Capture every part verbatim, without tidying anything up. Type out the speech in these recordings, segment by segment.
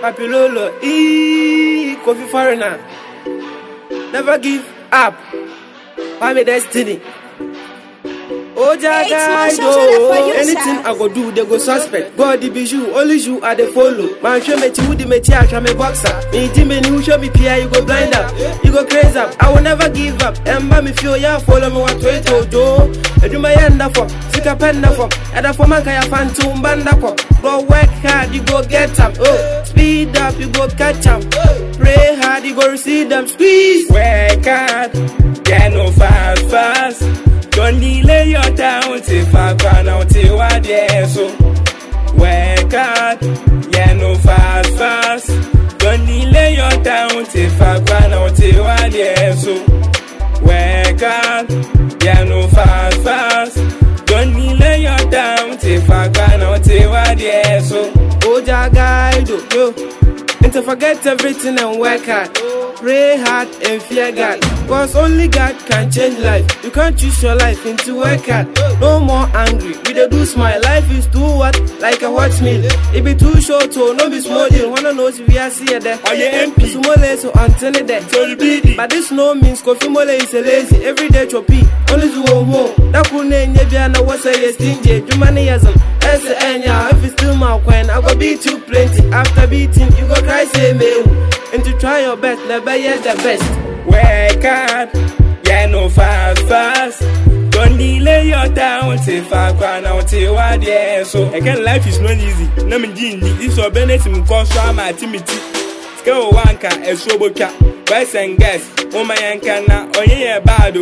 Papilolo, E, Coffee Foreigner. Never give up. I'm a destiny. Oh, Jaga, anything I go do, they go suspect. God, it be you, only you are the follow. Man, show me to the material, I'm a boxer. Me, Jimmy, you show me P I, you go blind up, you go crazy up. I will never give up. Ember me feel, yeah, follow me what way to do. I do my end up for, sick a pen up for, and a for man, I fan to band up. Go work hard, you go get up. Oh, speed up, you go catch up. Pray hard, you go receive them. Squeeze. Work hard, get no fast, fast. Don't delay your time till far gone out till what yeah so. Work hard, yeah no fast fast. Don't delay your time till far gone out till what yeah so. Work hard, yeah no fast fast. Don't delay your time till far gone out till what yeah so. Oh Jaga, yo, and to forget everything and work hard. Pray hard and fear God, cause only God can change life. You can't choose your life into work hard. No more angry, we dey do smile. Life is too what? Like a hot meal. It be too short, so no be small deal. Wanna know if we are see there? Are you M P? Sumole so antenne there. But this no means Kofi Mole is a lazy. Every day choppy, only to go home. That could name Yebiana was a stingy. Jumanism, S N ya. If it's still my coin, I go beat you plenty. After beating, you go cry say me. And to try your best, never yet the best. Work hard, yeah no fast fast. Don't delay your time till far gone out till what yeah so. Again life is not easy. Nami jindi, this or benefit me cause so my timidity. Scale one car, a sober car, boys and gas. Oh my anka na, oh yeah bad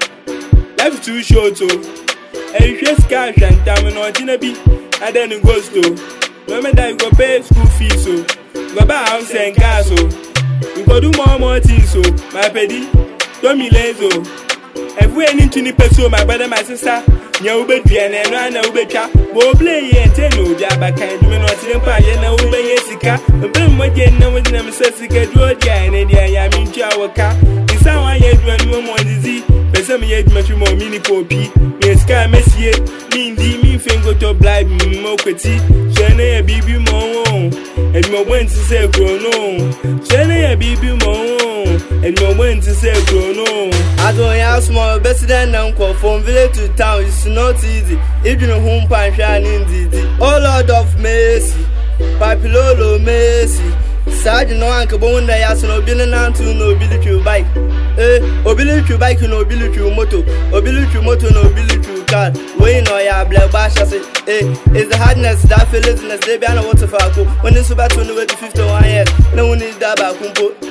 oh. Life is too short so. And you just cash and time no tinabi, and then it goes to. Remember that you go pay school fees so. Go buy house and car so. You go do more more things so. My pedi, don't be lazy so. If we ain't into the person, my brother, my sister, you be doing and I know be car. Bo play and tell you that I can't do not see them pay and I will be Jessica. The blame what you know with them says you get road guy and I mean to our car. It's how I had when you want disease. But some yet much more mini poppy. Yes, car messier, mean D me finger to blind me more pretty. Shana a baby more. And my went to say grown on. Shana a baby more. And my went to say grown on. I don't have small better than uncle from village to town. It's not easy. If you know whom pan shining didi. Oh Lord of mercy, Papilolo mercy. Sergeant no uncle bone that has no billion and to no ability bike. Eh, ability bike no ability moto, ability moto no ability car. We know ya black bash as it. Eh, it's the hardness that feels in the day behind a waterfall. When it's about to the fifty-one years, no one is that back.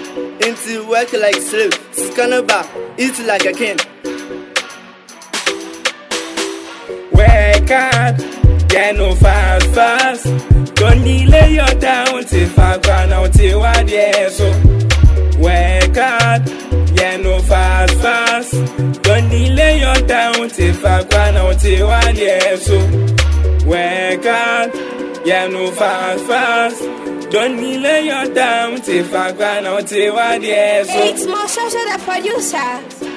Into work like slave, scanner back, eat like a king. Work hard, yeah no fast fast. Don't delay your time till far gone out till what yeah so. Work hard, yeah no fast fast. Don't delay your time till far gone out till what yeah so. Work hard, yeah no fast fast. Don't delay your time till far gone out till what yeah so. It's Marshall the producer.